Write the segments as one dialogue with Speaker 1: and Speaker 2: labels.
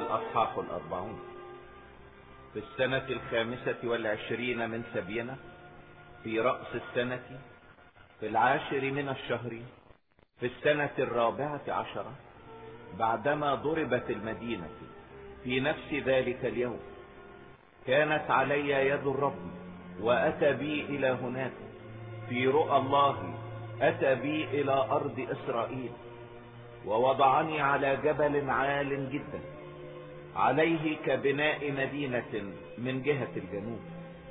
Speaker 1: الأصحاح 40. في السنة 25 من سبينا، في رأس السنة، في 10 من الشهر، في السنة 14، بعدما ضربت المدينة في نفس ذلك اليوم، كانت علي يد الرب وأتى بي إلى هناك في رؤى الله، أتى بي إلى أرض إسرائيل، ووضعني على جبل عال جدا عليه كبناء مدينة من جهة الجنوب.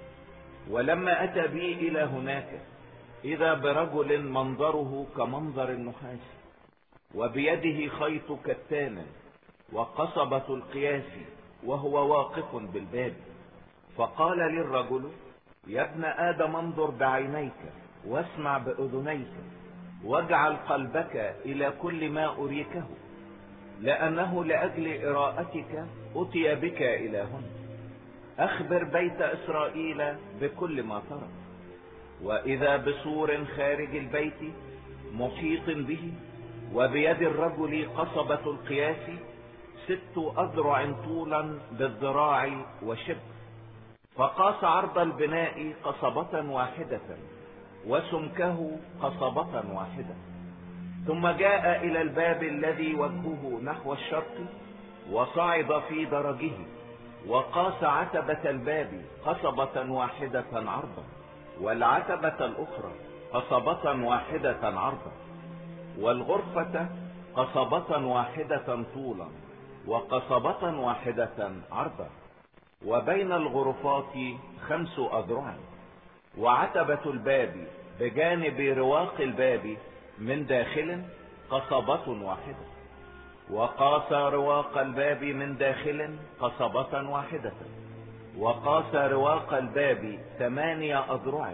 Speaker 1: ولما أتى بي إلى هناك، إذا برجل منظره كمنظر النحاس، وبيده خيط كتان وقصبة القياس، وهو واقف بالباب. فقال للرجل: يا ابن آدم، انظر بعينيك واسمع بأذنيك، واجعل قلبك إلى كل ما أريكه، لأنه لأجل إراءتك أتي بك إلى هنا. أخبر بيت إسرائيل بكل ما ترى. وإذا بسور خارج البيت محيط به، وبيد الرجل قصبة القياس 6 أذرع طولا بالذراع وشبر. فقاس عرض البناء قصبة واحدة، وسمكه قصبة واحدة. ثم جاء إلى الباب الذي وجهه نحو الشرق، وصعد في درجه، وقاس عتبة الباب قصبة واحدة عرضا، والعتبة الأخرى قصبة واحدة عرضا، والغرفة قصبة واحدة طولا، وقصبة واحدة عرضا، وبين الغرفات 5 أذرع. وعتبة الباب بجانب رواق الباب من داخل قصبة واحدة. وقاس رواق الباب من داخل قصبة واحدة. وقاس رواق الباب 8 أذرع،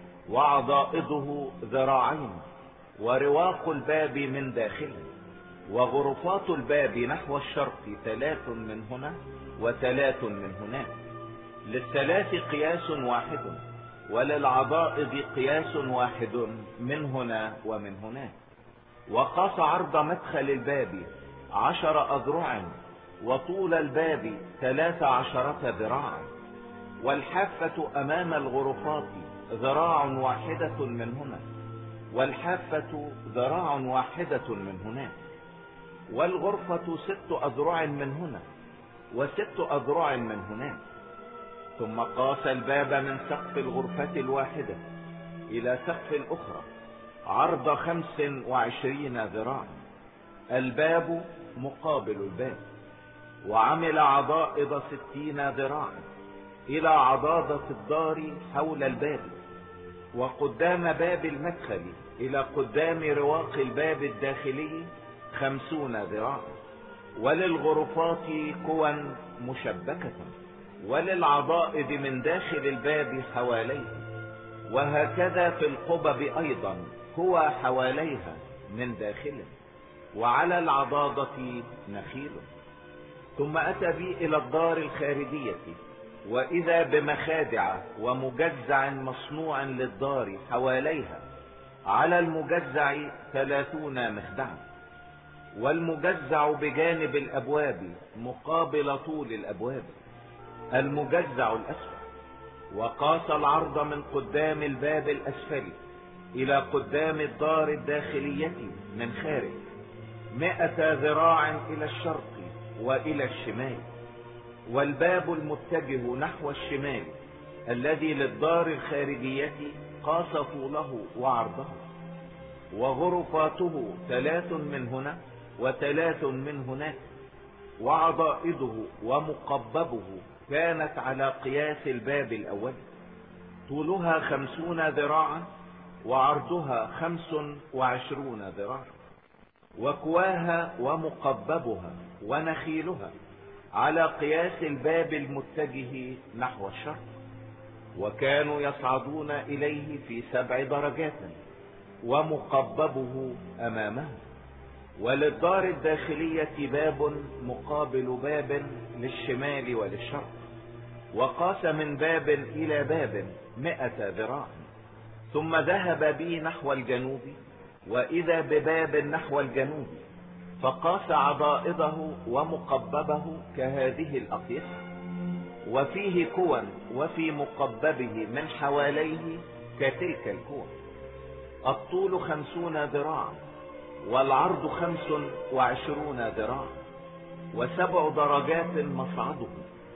Speaker 1: وعضائضه 2 ذراعين، ورواق الباب من داخل. وغرفات الباب نحو الشرق 3 من هنا و3 من هناك، للثلاث قياس واحد، وللعضائض قياس واحد من هنا ومن هناك. وقاس عرض مدخل الباب 10 أذرع، وطول الباب 13 ذراعا. والحافة أمام الغرفات 1 ذراع من هنا، والحافة 1 ذراع من هناك. والغرفة 6 أذرع من هنا، و6 أذرع من هناك. ثم قاس الباب من سقف الغرفة الواحدة إلى سقف الأخرى عرض 25 ذراعا، الباب مقابل الباب. وعمل عضائض 60 ذراعا إلى عضاضة الدار حول الباب، وقدام باب المدخل إلى قدام رواق الباب الداخلي 50 ذراعا. وللغرفات قوى مشبكة، وللعضائض من داخل الباب حواليها، وهكذا في القبب أيضا قوى حواليها من داخل، وعلى العضاضة نخيل. ثم أتى بي إلى الدار الخارجية، وإذا بمخادع ومجزع مصنوع للدار حواليها، على المجزع 30 مخدعا. والمجزع بجانب الأبواب مقابل طول الأبواب، المجزع الأسفل. وقاس العرض من قدام الباب الأسفل إلى قدام الدار الداخلية من خارج 100 ذراع إلى الشرق وإلى الشمال. والباب المتجه نحو الشمال الذي للدار الخارجية قاس طوله وعرضه. وغرفاته 3 من هنا و3 من هناك. وعضائضه ومقببه كانت على قياس الباب الأول، طولها 50 ذراعا، وعرضها 25 ذراعا. وكواها ومقببها ونخيلها على قياس الباب المتجه نحو الشرق. وكانوا يصعدون إليه في 7 درجات، ومقببه أمامه. وللدار الداخلية باب مقابل باب للشمال وللشرق. وقاس من باب إلى باب 100 ذراع. ثم ذهب بي نحو الجنوب، وإذا بباب نحو الجنوب، فقاس عضائضه ومقببه كهذه الأقيسة، وفيه كوى وفي مقببه من حواليه كتلك الكوى. الطول 50 ذراعا، والعرض 25 ذراعا، و7 درجات مصعده،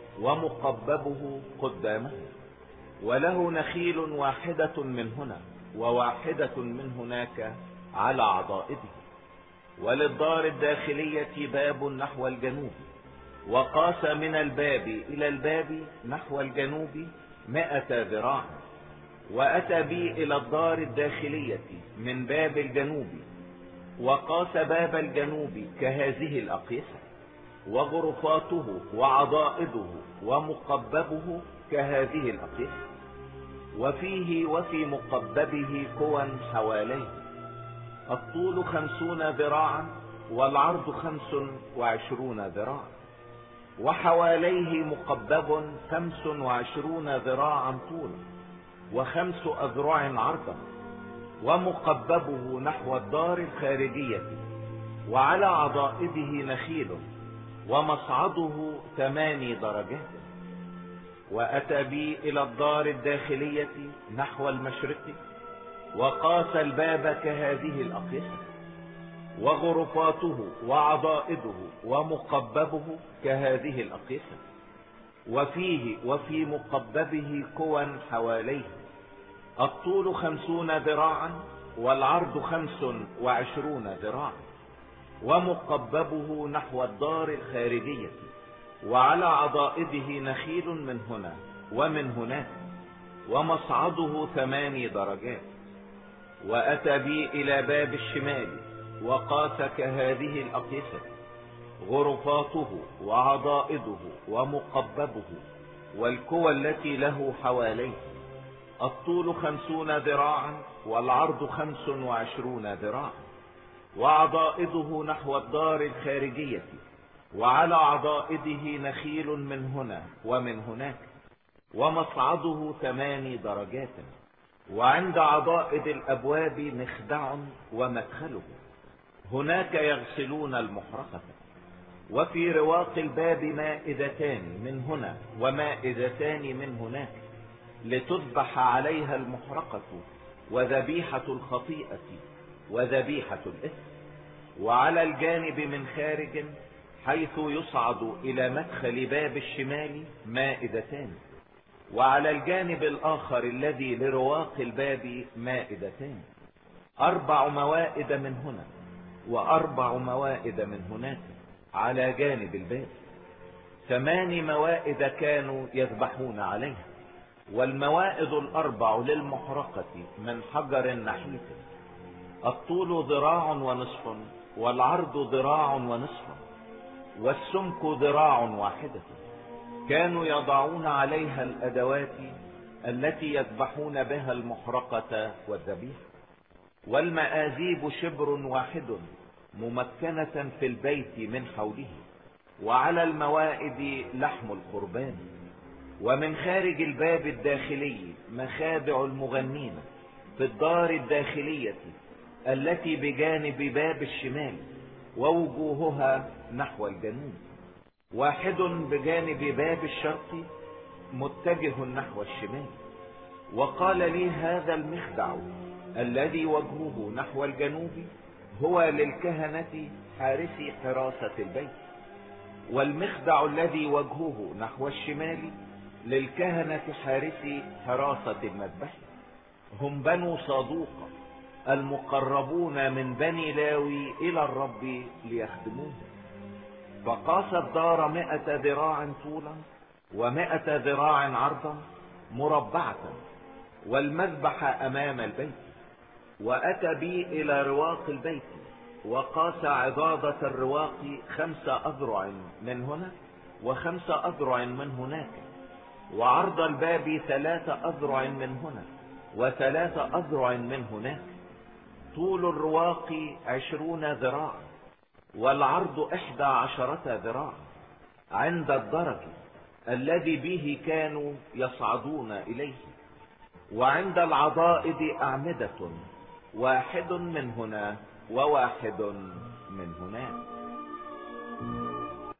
Speaker 1: ومقببه قدامه. وله نخيل واحدة من هنا وواحدة من هناك على عضائده. وللدار الداخلية باب نحو الجنوب، وقاس من الباب إلى الباب نحو الجنوب 100 ذراع. وأتى بي إلى الدار الداخلية من باب الجنوب، وقاس باب الجنوب كهذه الأقيسة، وغرفاته وعضائده ومقببه كهذه الأقيسة، وفيه وفي مقببه كوى حواليه. الطول 50 ذراعا، والعرض 25 ذراعا، وحواليه مقبب 25 ذراعا طولا، و5 أذرع عرضا، ومقببه نحو الدار الخارجية، وعلى عضائده نخيل، ومصعده 8 درجات. وأتى بي إلى الدار الداخلية نحو المشرق، وقاس الباب كهذه الأقيسة، وغرفاته وعضائده ومقببه كهذه الأقيسة، وفيه وفي مقببه كوى حواليه. الطول 50 ذراعا، والعرض 25 ذراعا، ومقببه نحو الدار الخارجية، وعلى عضائده نخيل من هنا ومن هناك، ومصعده 8 درجات. وأتى بي إلى باب الشمال، وقاس كهذه الأقيسة، غرفاته وعضائده ومقببه والكوى التي له حواليه. الطول 50 ذراعا، والعرض 25 ذراعا، وعضائده نحو الدار الخارجية، وعلى عضائده نخيل من هنا ومن هناك، ومصعده 8 درجات. وعند عضائد الأبواب مخدع ومدخله، هناك يغسلون المحرقة. وفي رواق الباب مائدتان من هنا ومائدتان من هناك، لتذبح عليها المحرقة وذبيحة الخطيئة وذبيحة الإثم. وعلى الجانب من خارج حيث يصعد إلى مدخل باب الشمال مائدتان، وعلى الجانب الآخر الذي لرواق الباب مائدتان، 4 موائد من هنا و4 موائد من هناك على جانب الباب. 8 موائد كانوا يذبحون عليها، والموائد 4 للمحرقة من حجر نحيف. الطول 1.5 ذراع، والعرض 1.5 ذراع، والسمك 1 ذراع. كانوا يضعون عليها الأدوات التي يذبحون بها المحرقة والذبيحة. والمآذيب 1 شبر ممكنة في البيت من حوله، وعلى الموائد لحم القربان. ومن خارج الباب الداخلي مخادع المغنين في الدار الداخلية التي بجانب باب الشمال، ووجوهها نحو الجنوب، 1 بجانب باب الشرق متجه نحو الشمال. وقال لي هذا المخدع الذي وجهه نحو الجنوب هو للكهنة حارسي حراسة البيت، والمخدع الذي وجهه نحو الشمال للكهنة حارسي حراسة المذبح، هم بنو صادوق المقربون من بني لاوي إلى الرب ليخدموه. فقاس الدار 100 ذراع طولا و100 ذراع عرضا مربعة، والمذبح أمام البيت. وأتى بي إلى رواق البيت، وقاس عضادة الرواق 5 أذرع من هنا و5 أذرع من هناك، وعرض الباب 3 أذرع من هنا و3 أذرع من هناك. طول الرواق 20 ذراع، والعرض 11 ذراع، عند الدرج الذي به كانوا يصعدون إليه. وعند العضائد أعمدة، 1 من هنا و1 من هناك.